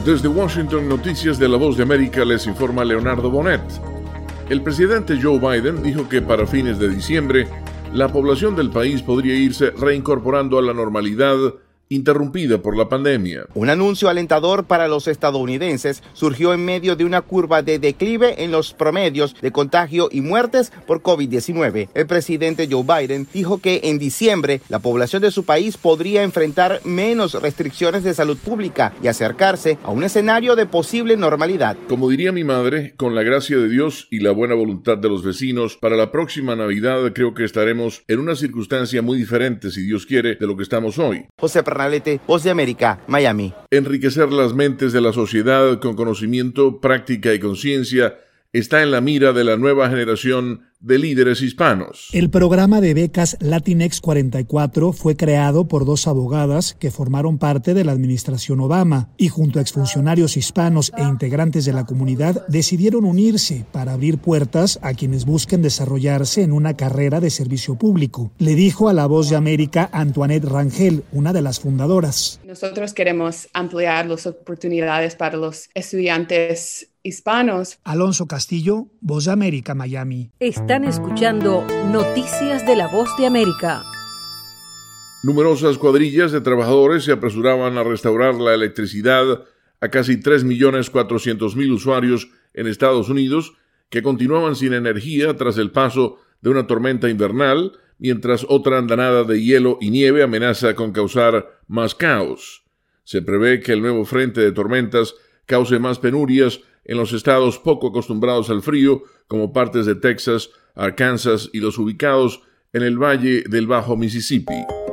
Desde Washington, Noticias de la Voz de América, les informa Leonardo Bonet. El presidente Joe Biden dijo que para fines de diciembre, la población del país podría irse reincorporando a la normalidad interrumpida por la pandemia. Un anuncio alentador para los estadounidenses surgió en medio de una curva de declive en los promedios de contagio y muertes por COVID-19. El presidente Joe Biden dijo que en diciembre la población de su país podría enfrentar menos restricciones de salud pública y acercarse a un escenario de posible normalidad. Como diría mi madre, con la gracia de Dios y la buena voluntad de los vecinos, para la próxima Navidad creo que estaremos en una circunstancia muy diferente, si Dios quiere, de lo que estamos hoy. José Pernalete, Voz de América, Miami. Enriquecer las mentes de la sociedad con conocimiento, práctica y conciencia está en la mira de la nueva generación de líderes hispanos. El programa de becas Latinx 44 fue creado por dos abogadas que formaron parte de la administración Obama y junto a exfuncionarios hispanos e integrantes de la comunidad decidieron unirse para abrir puertas a quienes busquen desarrollarse en una carrera de servicio público. Le dijo a La Voz de América Antoinette Rangel, una de las fundadoras. Nosotros queremos ampliar las oportunidades para los estudiantes hispanos. Alonso Castillo, Voz de América, Miami. Están escuchando Noticias de la Voz de América. Numerosas cuadrillas de trabajadores se apresuraban a restaurar la electricidad a casi 3.400.000 usuarios en Estados Unidos que continuaban sin energía tras el paso de una tormenta invernal, mientras otra andanada de hielo y nieve amenaza con causar más caos. Se prevé que el nuevo frente de tormentas cause más penurias en los estados poco acostumbrados al frío, como partes de Texas, Arkansas y los ubicados en el valle del Bajo Mississippi.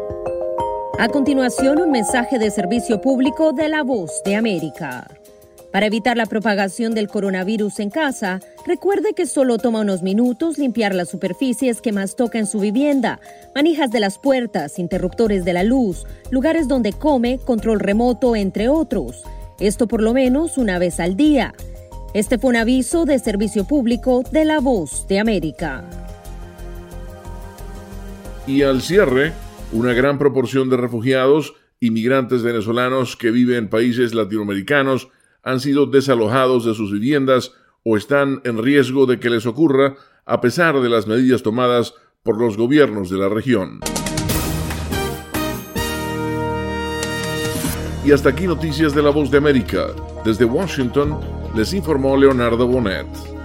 A continuación, un mensaje de servicio público de La Voz de América. Para evitar la propagación del coronavirus en casa, recuerde que solo toma unos minutos limpiar las superficies que más toca en su vivienda, manijas de las puertas, interruptores de la luz, lugares donde come, control remoto, entre otros. Esto por lo menos una vez al día. Este fue un aviso de servicio público de La Voz de América. Y al cierre, una gran proporción de refugiados y migrantes venezolanos que viven en países latinoamericanos han sido desalojados de sus viviendas o están en riesgo de que les ocurra a pesar de las medidas tomadas por los gobiernos de la región. Y hasta aquí Noticias de la Voz de América. Desde Washington les informó Leonardo Bonet.